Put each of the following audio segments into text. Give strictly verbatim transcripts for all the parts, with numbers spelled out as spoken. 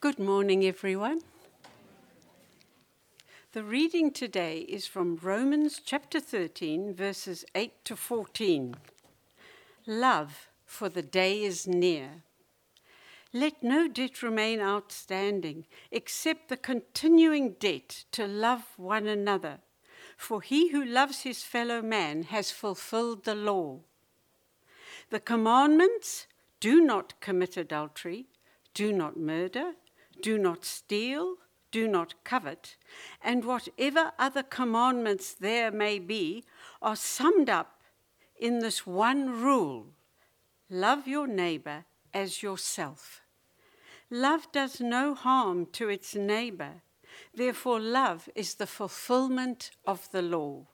Good morning, everyone. The reading today is from Romans chapter thirteen, verses eight to fourteen. Love, for the day is near. Let no debt remain outstanding, except the continuing debt to love one another. For he who loves his fellow man has fulfilled the law. The commandments: do not commit adultery, do not murder, do not steal, do not covet, and whatever other commandments there may be are summed up in this one rule: love your neighbor as yourself. Love does no harm to its neighbor. Therefore, love is the fulfillment of the law.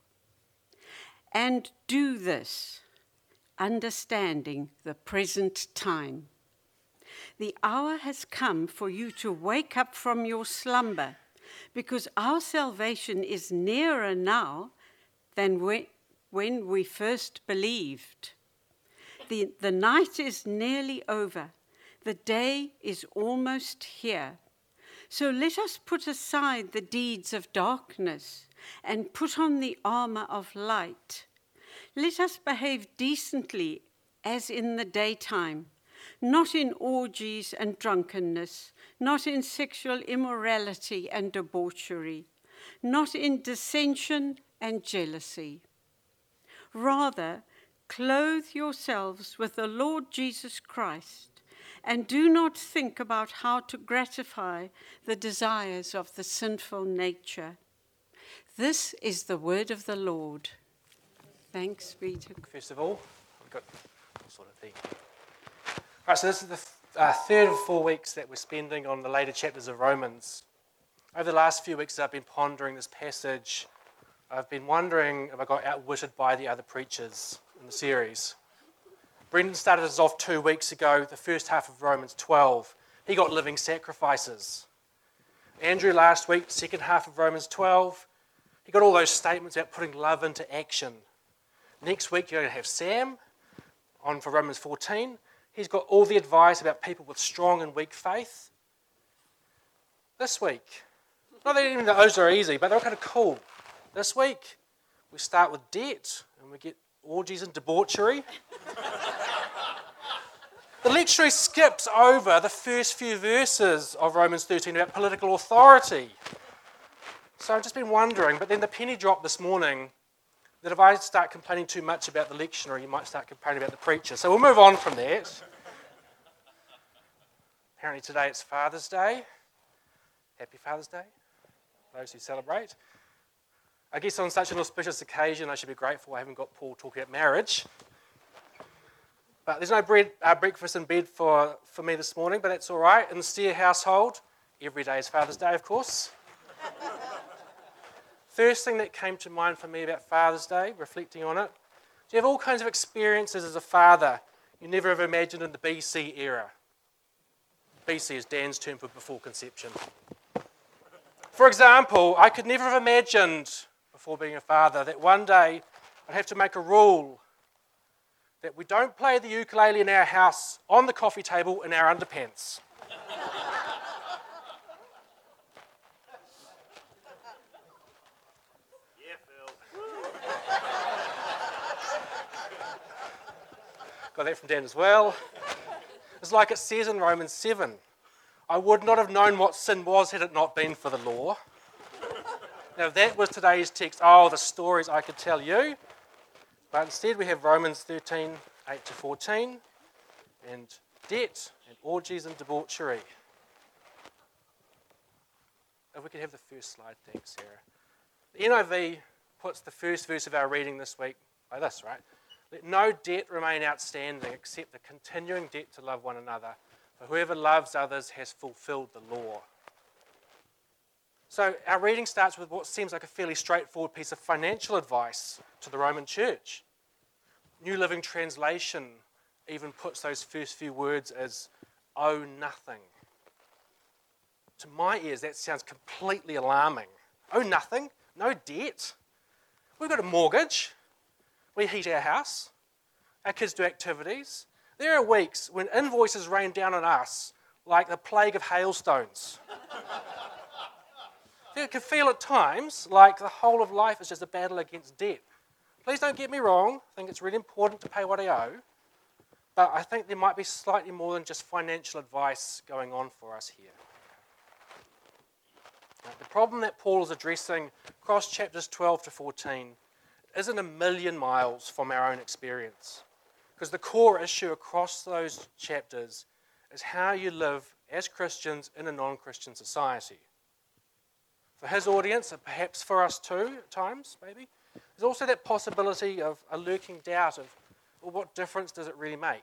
And do this, understanding the present time. The hour has come for you to wake up from your slumber, because our salvation is nearer now than when, when we first believed. The, the night is nearly over. The day is almost here. So let us put aside the deeds of darkness and put on the armor of light. Let us behave decently as in the daytime, not in orgies and drunkenness, not in sexual immorality and debauchery, not in dissension and jealousy. Rather, clothe yourselves with the Lord Jesus Christ, and do not think about how to gratify the desires of the sinful nature. This is the word of the Lord. Thanks be to God. First of all, we've got sort of thing. Right, so this is the uh, third of four weeks that we're spending on the later chapters of Romans. Over the last few weeks, as I've been pondering this passage, I've been wondering if I got outwitted by the other preachers in the series. Brendan started us off two weeks ago, the first half of Romans twelve. He got living sacrifices. Andrew last week, second half of Romans twelve. He got all those statements about putting love into action. Next week, you're going to have Sam on for Romans fourteen. He's got all the advice about people with strong and weak faith. This week, not that even those are easy, but they're kind of cool. This week, we start with debt, and we get orgies and debauchery. The lectionary skips over the first few verses of Romans thirteen about political authority. So I've just been wondering, but then the penny dropped this morning that if I start complaining too much about the lectionary, you might start complaining about the preacher. So we'll move on from that. Apparently today it's Father's Day. Happy Father's Day, those who celebrate. I guess on such an auspicious occasion, I should be grateful I haven't got Paul talking about marriage. But there's no bread, uh, breakfast in bed for, for me this morning, but that's all right. In the Steer household, every day is Father's Day, of course. First thing that came to mind for me about Father's Day, reflecting on it, do you have all kinds of experiences as a father you never have imagined in the B C era? B C is Dan's term for before conception. For example, I could never have imagined, before being a father, that one day I'd have to make a rule that we don't play the ukulele in our house on the coffee table in our underpants. Yeah, Phil. Got that from Dan as well. It's like it says in Romans seven. I would not have known what sin was had it not been for the law. Now, if that was today's text, oh, the stories I could tell you. But instead we have Romans thirteen, eight to fourteen, and debt, and orgies and debauchery. If we could have the first slide, thanks, Sarah. The N I V puts the first verse of our reading this week like this, right? Let no debt remain outstanding except the continuing debt to love one another. For whoever loves others has fulfilled the law. So our reading starts with what seems like a fairly straightforward piece of financial advice to the Roman church. New Living Translation even puts those first few words as owe nothing. To my ears, that sounds completely alarming. Owe nothing? No debt? We've got a mortgage. We heat our house. Our kids do activities. There are weeks when invoices rain down on us like the plague of hailstones. It can feel at times like the whole of life is just a battle against debt. Please don't get me wrong. I think it's really important to pay what I owe. But I think there might be slightly more than just financial advice going on for us here. Now, the problem that Paul is addressing across chapters twelve to fourteen isn't a million miles from our own experience. Because the core issue across those chapters is how you live as Christians in a non-Christian society. For his audience, and perhaps for us too, at times, maybe, there's also that possibility of a lurking doubt of, well, what difference does it really make?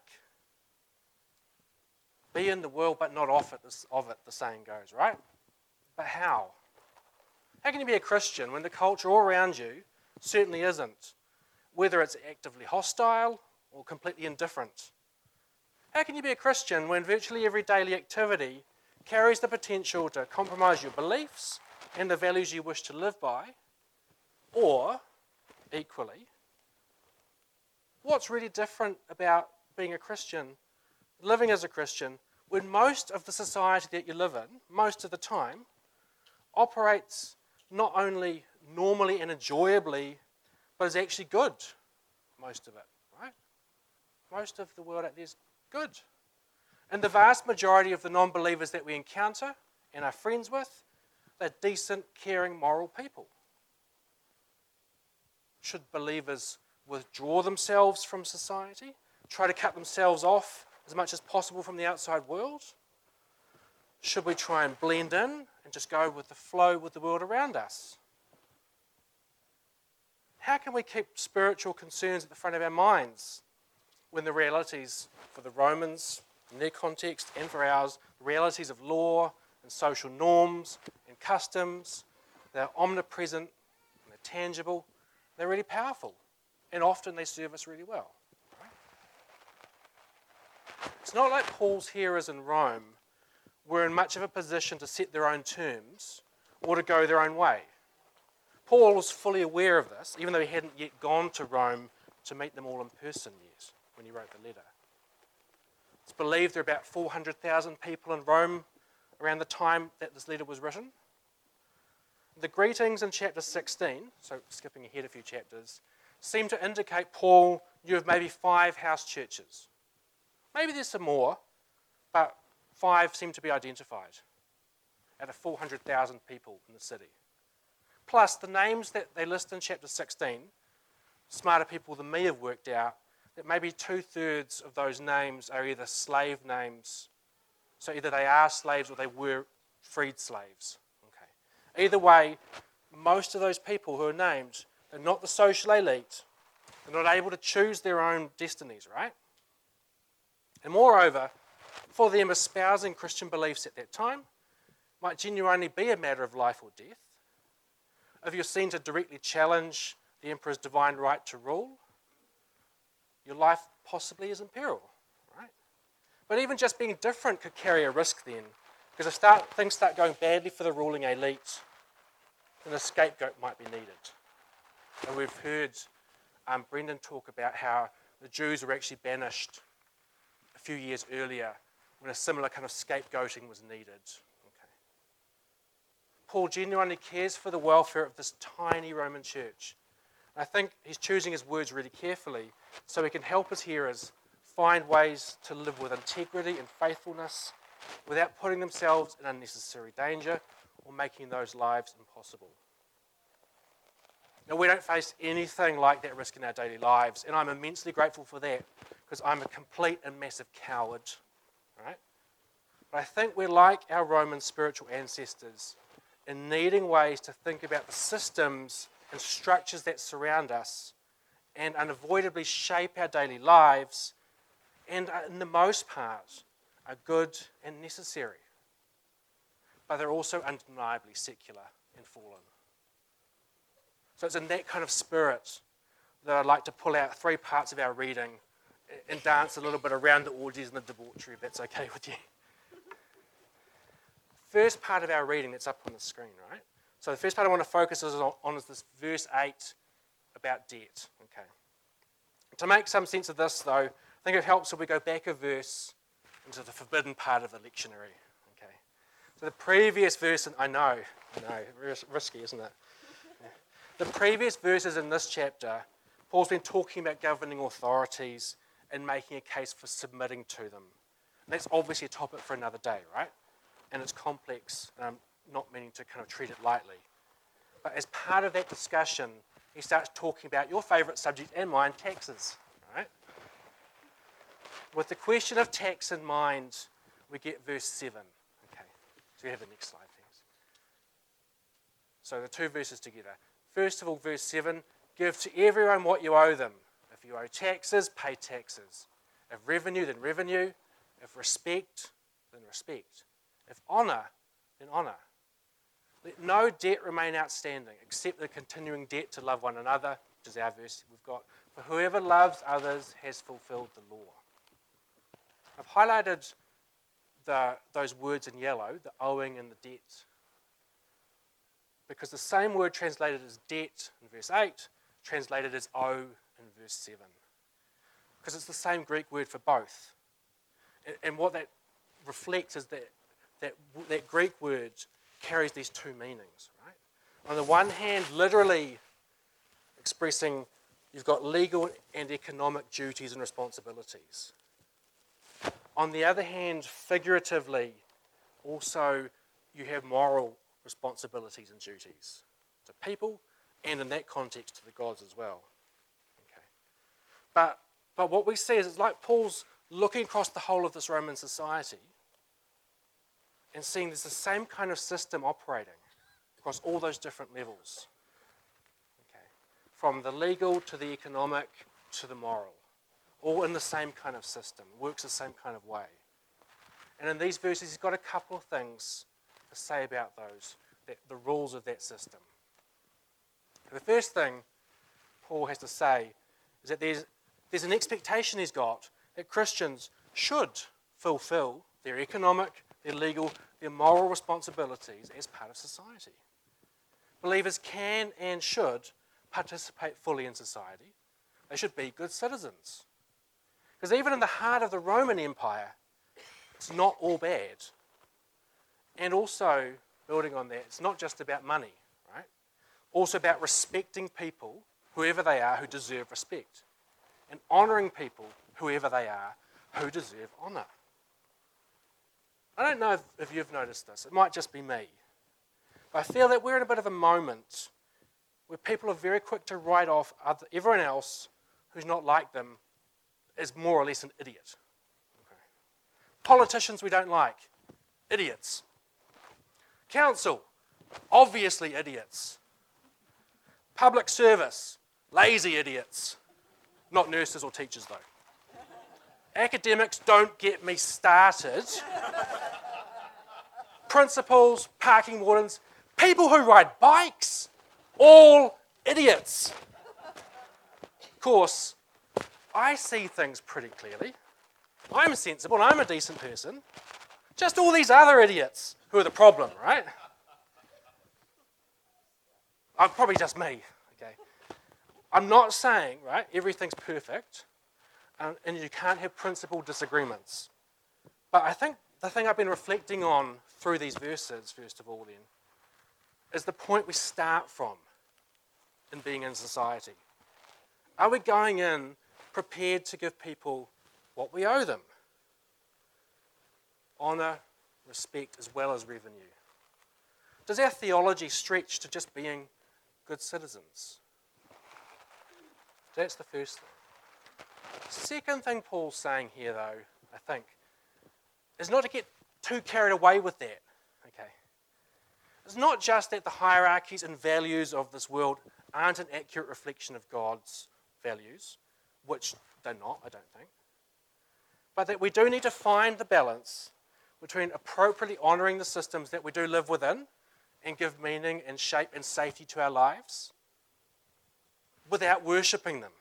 Be in the world but not of it, of it, the saying goes, right? But how? How can you be a Christian when the culture all around you certainly isn't, whether it's actively hostile or completely indifferent? How can you be a Christian when virtually every daily activity carries the potential to compromise your beliefs and the values you wish to live by? Or, equally, what's really different about being a Christian, living as a Christian, when most of the society that you live in, most of the time, operates not only normally and enjoyably, but is actually good, most of it, right? Most of the world out there is good. And the vast majority of the non-believers that we encounter and are friends with, they're decent, caring, moral people. Should believers withdraw themselves from society, try to cut themselves off as much as possible from the outside world? Should we try and blend in and just go with the flow with the world around us? How can we keep spiritual concerns at the front of our minds when the realities for the Romans, in their context, and for ours, the realities of law and social norms and customs, they're omnipresent, and they're tangible, they're really powerful, and often they serve us really well. Right? It's not like Paul's hearers in Rome were in much of a position to set their own terms or to go their own way. Paul was fully aware of this, even though he hadn't yet gone to Rome to meet them all in person yet when he wrote the letter. It's believed there are about four hundred thousand people in Rome around the time that this letter was written. The greetings in chapter sixteen, so skipping ahead a few chapters, seem to indicate Paul knew of maybe five house churches. Maybe there's some more, but five seem to be identified out of four hundred thousand people in the city. Plus, the names that they list in chapter sixteen, smarter people than me have worked out that maybe two-thirds of those names are either slave names, so either they are slaves or they were freed slaves. Okay. Either way, most of those people who are named, they're not the social elite. They're not able to choose their own destinies, right? And moreover, for them espousing Christian beliefs at that time might genuinely be a matter of life or death. If you're seen to directly challenge the emperor's divine right to rule, your life possibly is in peril, right? But even just being different could carry a risk then, because if start, things start going badly for the ruling elite, then a scapegoat might be needed. And we've heard um, Brendan talk about how the Jews were actually banished a few years earlier when a similar kind of scapegoating was needed. Okay. Paul genuinely cares for the welfare of this tiny Roman church. And I think he's choosing his words really carefully so he can help his hearers find ways to live with integrity and faithfulness without putting themselves in unnecessary danger or making those lives impossible. Now, we don't face anything like that risk in our daily lives, and I'm immensely grateful for that because I'm a complete and massive coward, right? But I think we're like our Roman spiritual ancestors in needing ways to think about the systems and structures that surround us and unavoidably shape our daily lives and, in the most part, are good and necessary. But they're also undeniably secular and fallen. So it's in that kind of spirit that I'd like to pull out three parts of our reading and dance a little bit around the orgies and the debauchery, if that's okay with you. First part of our reading that's up on the screen, right? So the first part I want to focus on is this verse eight about debt. Okay. To make some sense of this, though, I think it helps if we go back a verse into the forbidden part of the lectionary. Okay. So the previous verse, I know, I know, ris- risky, isn't it? Yeah. The previous verses in this chapter, Paul's been talking about governing authorities and making a case for submitting to them. And that's obviously a topic for another day, right? And it's complex, and I'm not meaning to kind of treat it lightly. But as part of that discussion, he starts talking about your favourite subject and mine, taxes, right? With the question of tax in mind, we get verse seven. Okay, so we have the next slide, thanks. So the two verses together. First of all, verse seven, give to everyone what you owe them. If you owe taxes, pay taxes. If revenue, then revenue. If respect, then respect. If honour, then honour. Let no debt remain outstanding, except the continuing debt to love one another, which is our verse we've got. For whoever loves others has fulfilled the law. I've highlighted the, those words in yellow, the owing and the debt, because the same word translated as debt in verse eight, translated as owe in verse seven. Because it's the same Greek word for both. And, and what that reflects is that, that that Greek word carries these two meanings, right? On the one hand, literally expressing you've got legal and economic duties and responsibilities. On the other hand, figuratively, also you have moral responsibilities and duties to people, and in that context to the gods as well. Okay. But, but what we see is it's like Paul's looking across the whole of this Roman society and seeing there's the same kind of system operating across all those different levels. Okay. From the legal to the economic to the moral. All in the same kind of system, works the same kind of way. And in these verses, he's got a couple of things to say about those, that, the rules of that system. The first thing Paul has to say is that there's, there's an expectation he's got that Christians should fulfill their economic, their legal, their moral responsibilities as part of society. Believers can and should participate fully in society. They should be good citizens. Because even in the heart of the Roman Empire, it's not all bad. And also, building on that, it's not just about money, right? Also about respecting people, whoever they are, who deserve respect. And honouring people, whoever they are, who deserve honour. I don't know if, if you've noticed this. It might just be me. But I feel that we're in a bit of a moment where people are very quick to write off other, everyone else who's not like them is more or less an idiot. Okay. Politicians we don't like, idiots. Council, obviously idiots. Public service, lazy idiots. Not nurses or teachers though. Academics, don't get me started. Principals, parking wardens, people who ride bikes, all idiots. Of course, I see things pretty clearly. I'm sensible and I'm a decent person. Just all these other idiots who are the problem, right? I'm probably just me, okay? I'm not saying, right, everything's perfect um, and you can't have principled disagreements. But I think the thing I've been reflecting on through these verses, first of all then, is the point we start from in being in society. Are we going in prepared to give people what we owe them? Honour, respect, as well as revenue. Does our theology stretch to just being good citizens? That's the first thing. Second thing Paul's saying here, though, I think, is not to get too carried away with that. Okay. It's not just that the hierarchies and values of this world aren't an accurate reflection of God's values, which they're not, I don't think, but that we do need to find the balance between appropriately honouring the systems that we do live within and give meaning and shape and safety to our lives without worshipping them.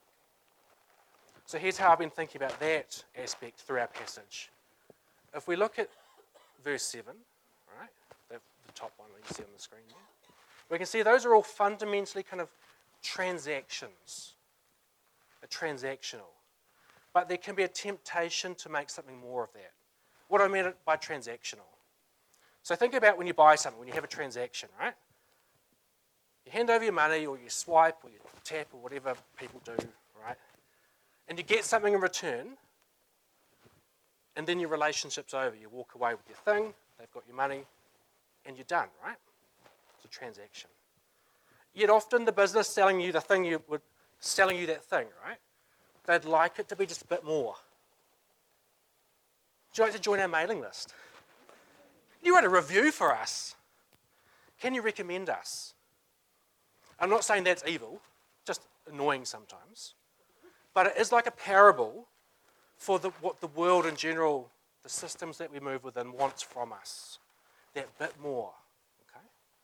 So here's how I've been thinking about that aspect through our passage. If we look at verse seven, right, the, the top one that you see on the screen there, we can see those are all fundamentally kind of transactions. A transactional. but there can be a temptation to make something more of that. What I mean by transactional. So think about when you buy something, when you have a transaction, right? You hand over your money, or you swipe, or you tap, or whatever people do, right? And you get something in return, and then your relationship's over. You walk away with your thing, they've got your money, and you're done, right? It's a transaction. Yet often the business selling you the thing you would selling you that thing, right? They'd like it to be just a bit more. Would you like to join our mailing list? You write a review for us. Can you recommend us? I'm not saying that's evil, just annoying sometimes. But it is like a parable for the, what the world in general, the systems that we move within, wants from us. That bit more. Okay?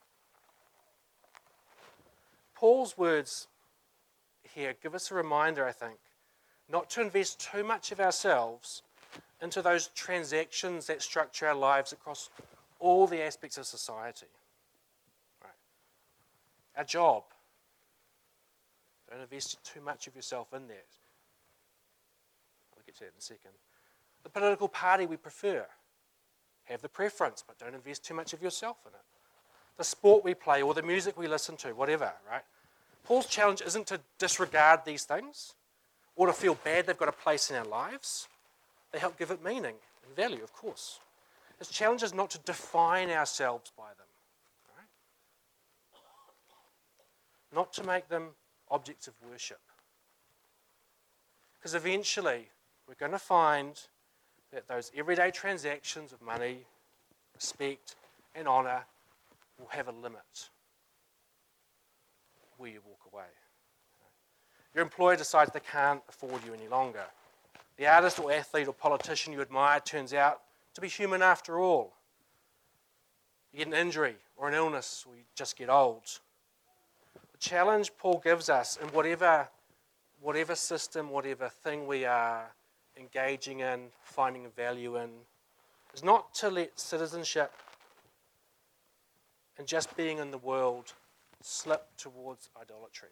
Paul's words here give us a reminder, I think, not to invest too much of ourselves into those transactions that structure our lives across all the aspects of society. Right. Our job. Don't invest too much of yourself in that. I'll get to that in a second. The political party we prefer. Have the preference, but don't invest too much of yourself in it. The sport we play or the music we listen to, whatever, right? Paul's challenge isn't to disregard these things or to feel bad they've got a place in our lives. They help give it meaning and value, of course. His challenge is not to define ourselves by them, right? Not to make them objects of worship. Because eventually we're going to find that those everyday transactions of money, respect, and honour will have a limit where you walk away. Your employer decides they can't afford you any longer. The artist or athlete or politician you admire turns out to be human after all. You get an injury or an illness, or you just get old. The challenge Paul gives us in whatever, whatever system, whatever thing we are engaging in, finding value in, is not to let citizenship and just being in the world slip towards idolatry.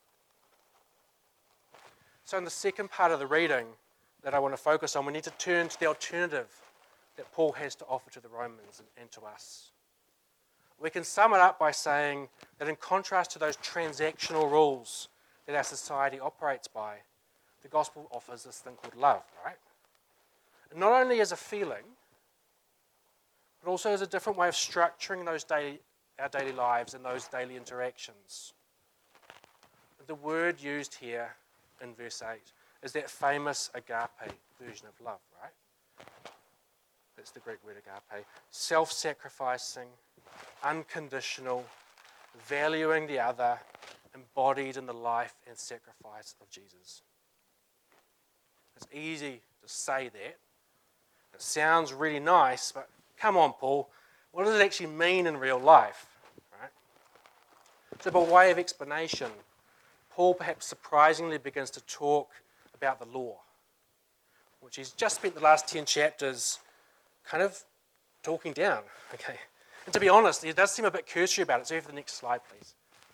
So in the second part of the reading that I want to focus on, we need to turn to the alternative that Paul has to offer to the Romans and to us. We can sum it up by saying that in contrast to those transactional rules that our society operates by, the gospel offers this thing called love, right? And not only as a feeling, but also as a different way of structuring those daily, our daily lives and those daily interactions. The word used here in verse eight is that famous agape version of love, right? That's the Greek word agape. Self-sacrificing, unconditional, valuing the other, embodied in the life and sacrifice of Jesus. It's easy to say that. It sounds really nice, but come on, Paul, what does it actually mean in real life? Right? So by way of explanation, Paul perhaps surprisingly begins to talk about the law, which he's just spent the last ten chapters kind of talking down. Okay, and to be honest, he does seem a bit cursory about it. So, have the next slide, please.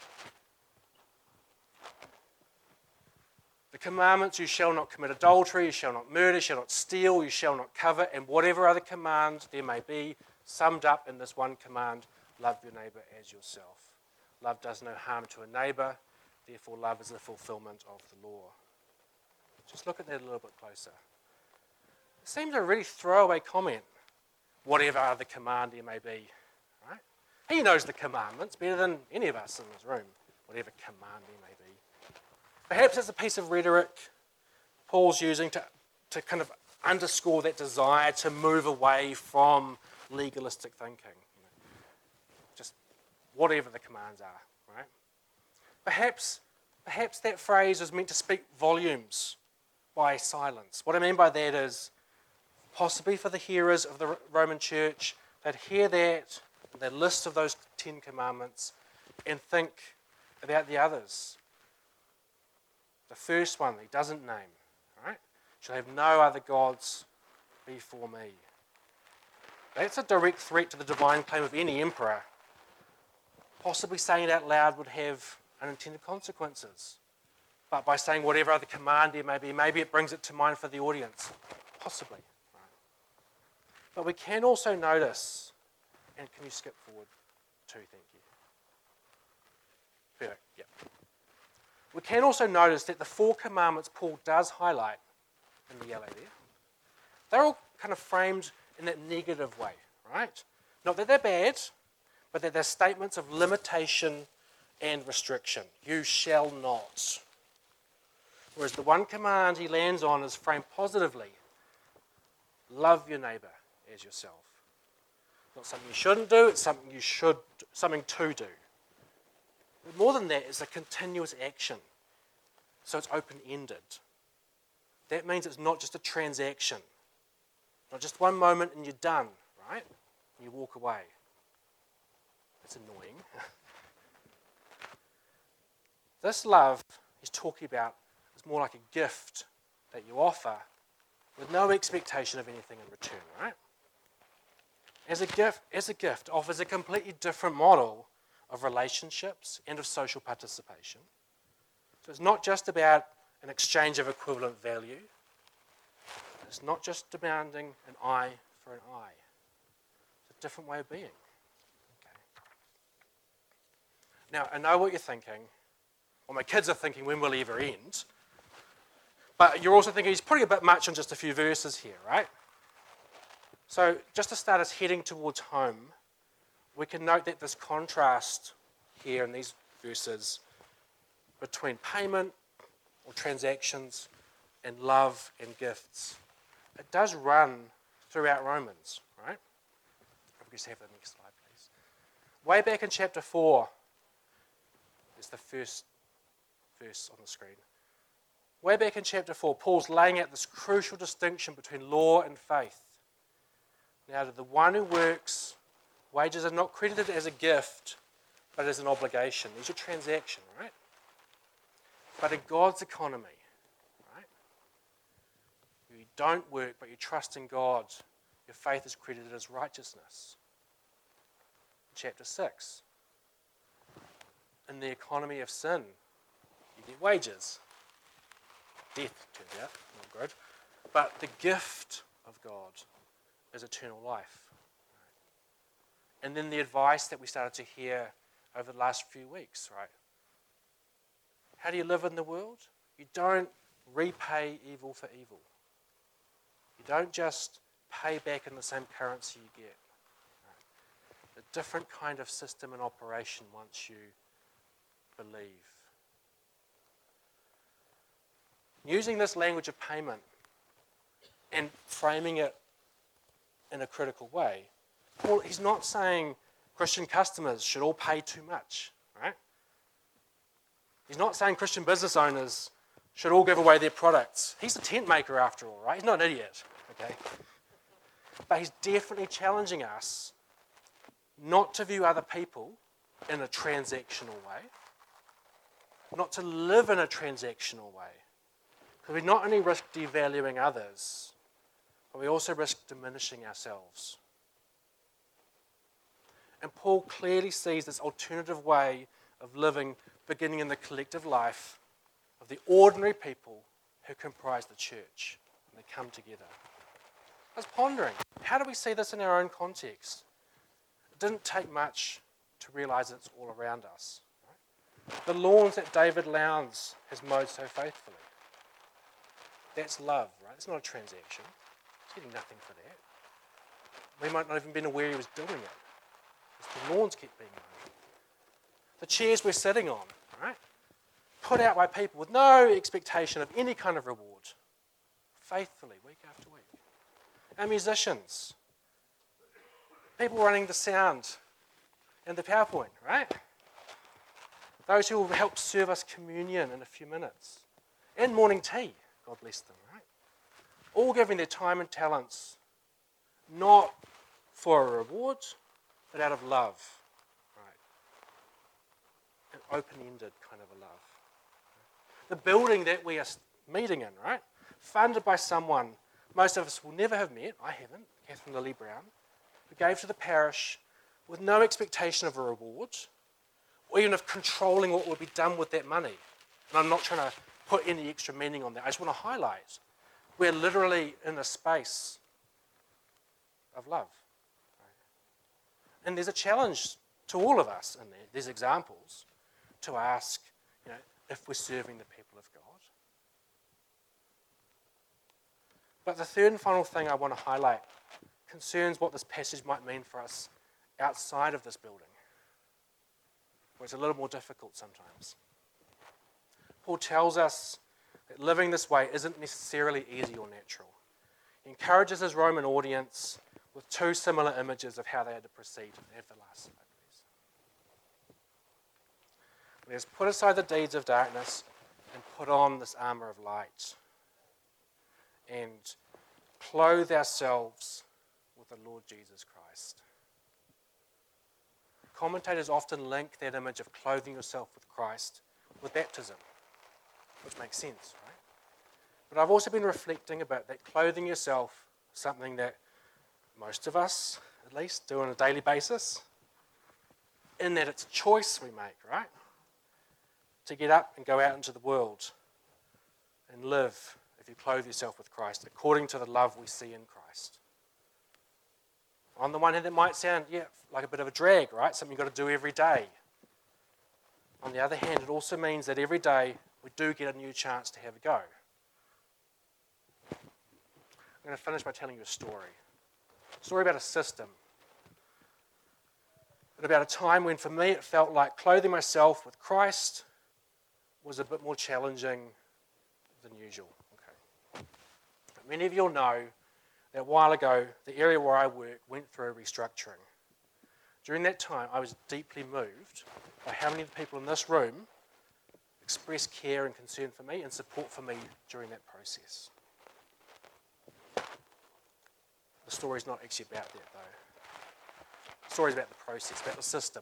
The commandments: you shall not commit adultery, you shall not murder, you shall not steal, you shall not covet, and whatever other command there may be, summed up in this one command: love your neighbour as yourself. Love does no harm to a neighbour, therefore love is the fulfilment of the law. Just look at that a little bit closer. It seems a really throwaway comment, whatever other command there may be. Right? He knows the commandments better than any of us in this room, whatever command there may be. Perhaps it's a piece of rhetoric Paul's using to, to kind of underscore that desire to move away from legalistic thinking. You know, just whatever the commands are, right? Perhaps, perhaps that phrase is meant to speak volumes by silence. What I mean by that is, possibly for the hearers of the Roman church, they'd hear that, their list of those Ten Commandments, and think about the others. The first one he doesn't name, right? Shall have no other gods before me. That's a direct threat to the divine claim of any emperor. Possibly saying it out loud would have unintended consequences. but by saying whatever other command there may be, maybe it brings it to mind for the audience. Possibly. But we can also notice, and can you skip forward too, thank you. Perfect, yeah. We can also notice that the four commandments Paul does highlight in the yellow there, they're all kind of framed in that negative way, right? Not that they're bad, but that they're statements of limitation and restriction. You shall not. Whereas the one command he lands on is framed positively. Love your neighbour as yourself. Not something you shouldn't do, it's something you should, something to do. But more than that, it's a continuous action. So it's open-ended. That means it's not just a transaction. Not just one moment and you're done, right? You walk away. It's annoying. This love he's talking about is more like a gift that you offer with no expectation of anything in return, right? As a gift, as a gift offers a completely different model of relationships and of social participation. So it's not just about an exchange of equivalent value. It's not just demanding an eye for an eye. It's a different way of being. Okay. Now, I know what you're thinking. Well, my kids are thinking, when will he ever end? But you're also thinking he's putting a bit much on just a few verses here, right? So just to start us heading towards home, we can note that this contrast here in these verses between payment or transactions and love and gifts, it does run throughout Romans, right? If we just have the next slide, please. Way back in chapter four, there's the first verse on the screen. Way back in chapter four, Paul's laying out this crucial distinction between law and faith. Now, to the one who works, wages are not credited as a gift, but as an obligation. There's your transaction, right? But in God's economy, right? You don't work, but you trust in God. Your faith is credited as righteousness. Chapter six. In the economy of sin, you get wages. Death, turns out, not good. But the gift of God is eternal life. And then the advice that we started to hear over the last few weeks, right? How do you live in the world? You don't repay evil for evil. You don't just pay back in the same currency you get. Right? A different kind of system and operation once you believe. Using this language of payment and framing it in a critical way, Paul, he's not saying Christian customers should all pay too much, right? He's not saying Christian business owners should all give away their products. He's a tent maker after all, right? He's not an idiot, okay? But he's definitely challenging us not to view other people in a transactional way, not to live in a transactional way. Because we not only risk devaluing others, but we also risk diminishing ourselves. And Paul clearly sees this alternative way of living beginning in the collective life of the ordinary people who comprise the church when they come together. I was pondering, how do we see this in our own context? It didn't take much to realise it's all around us. Right? The lawns that David Lowndes has mowed so faithfully. That's love, right? It's not a transaction. He's getting nothing for that. We might not even been aware he was doing it. The lawns keep being mowed. The chairs we're sitting on, right? Put out by people with no expectation of any kind of reward. Faithfully, week after week. Our musicians. People running the sound and the PowerPoint, right? Those who will help serve us communion in a few minutes. And morning tea, God bless them, right? All giving their time and talents, not for a reward, but out of love, right? An open-ended kind of a love. The building that we are meeting in, right? Funded by someone most of us will never have met, I haven't, Catherine Lilly Brown, who gave to the parish with no expectation of a reward, or even of controlling what would be done with that money. And I'm not trying to put any extra meaning on that. I just want to highlight we're literally in a space of love. And there's a challenge to all of us in there. There's examples to ask, you know, if we're serving the people of God. But the third and final thing I want to highlight concerns what this passage might mean for us outside of this building, where it's a little more difficult sometimes. Paul tells us that living this way isn't necessarily easy or natural. He encourages his Roman audience with two similar images of how they had to proceed. They have the last slide, please. Let us put aside the deeds of darkness and put on this armour of light, and clothe ourselves with the Lord Jesus Christ. Commentators often link that image of clothing yourself with Christ with baptism, which makes sense, right? But I've also been reflecting about that clothing yourself, something that most of us, at least, do on a daily basis, in that it's a choice we make, right? To get up and go out into the world and live, if you clothe yourself with Christ, according to the love we see in Christ. On the one hand, it might sound, yeah, like a bit of a drag, right? Something you've got to do every day. On the other hand, it also means that every day we do get a new chance to have a go. I'm going to finish by telling you a story. A story about a system. But about a time when, for me, it felt like clothing myself with Christ was a bit more challenging than usual. Okay. Many of you will know that a while ago, the area where I work went through a restructuring. During that time, I was deeply moved by how many of the people in this room expressed care and concern for me and support for me during that process. The story's not actually about that, though. The story's about the process, about the system.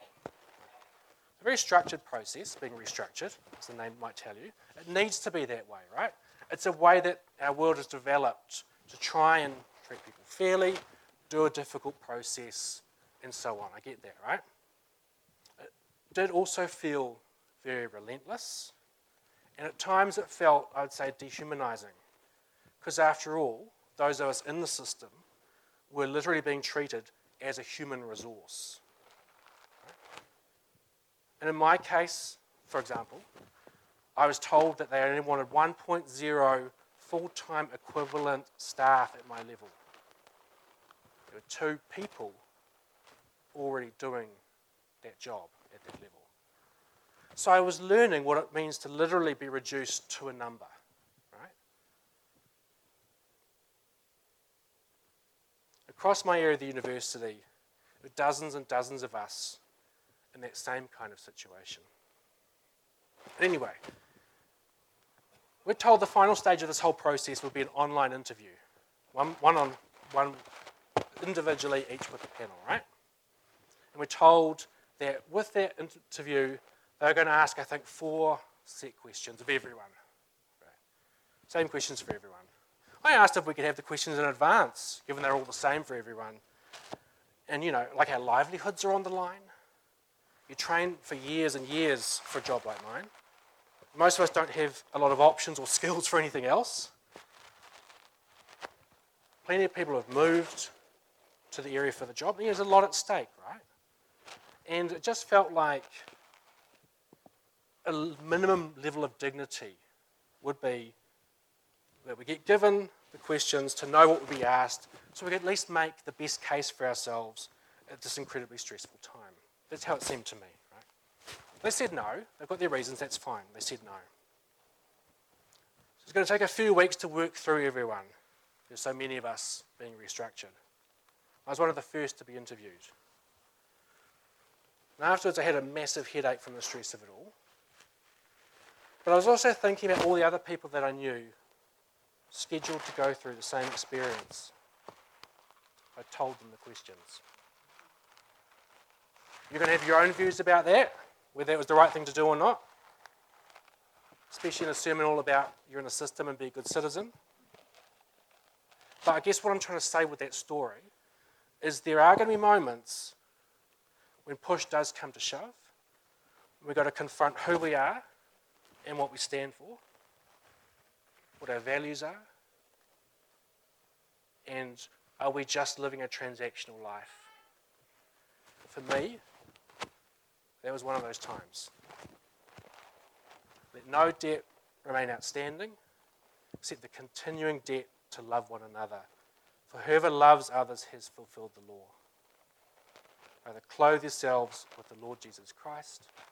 A very structured process, being restructured, as the name might tell you. It needs to be that way, right? It's a way that our world has developed to try and treat people fairly, do a difficult process, and so on. I get that, right? It did also feel very relentless, and at times it felt, I'd say, dehumanizing. Because after all, those of us in the system were literally being treated as a human resource. And in my case, for example, I was told that they only wanted one point zero full-time equivalent staff at my level. There were two people already doing that job at that level. So I was learning what it means to literally be reduced to a number, right? Across my area of the university, there were dozens and dozens of us in that same kind of situation. But anyway, we're told the final stage of this whole process would be an online interview. One, one on one individually, each with a panel, right? And we're told that with that interview, they're going to ask, I think, four set questions of everyone. Right? Same questions for everyone. I asked if we could have the questions in advance, given they're all the same for everyone. And, you know, like our livelihoods are on the line. You train for years and years for a job like mine. Most of us don't have a lot of options or skills for anything else. Plenty of people have moved to the area for the job. There's a lot at stake, right? And it just felt like a minimum level of dignity would be that we get given the questions to know what would be asked, so we can at least make the best case for ourselves at this incredibly stressful time. That's how it seemed to me, right? They said no. They've got their reasons. That's fine. They said no. So it's going to take a few weeks to work through everyone. There's so many of us being restructured. I was one of the first to be interviewed. And afterwards, I had a massive headache from the stress of it all. But I was also thinking about all the other people that I knew scheduled to go through the same experience. I told them the questions. You're going to have your own views about that, whether it was the right thing to do or not, especially in a sermon all about you're in a system and be a good citizen. But I guess what I'm trying to say with that story is there are going to be moments when push does come to shove, we've got to confront who we are and what we stand for, what our values are? And are we just living a transactional life? For me, that was one of those times. Let no debt remain outstanding, except the continuing debt to love one another. For whoever loves others has fulfilled the law. Rather, clothe yourselves with the Lord Jesus Christ